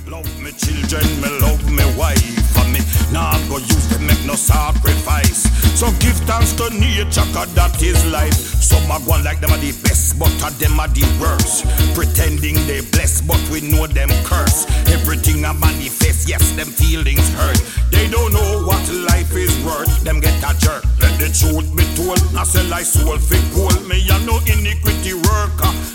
Love me children, me love me wife, and me nah go use them make no sacrifice. So give thanks to nature, cause that is life. Some a go like them are the best, but a them are the worst. Pretending they blessed, but we know them curse. Everything a manifest, yes, them feelings hurt. They don't know what life is worth, them get a jerk. Let the truth be told, I sell like soul for gold. Me a no iniquity worker.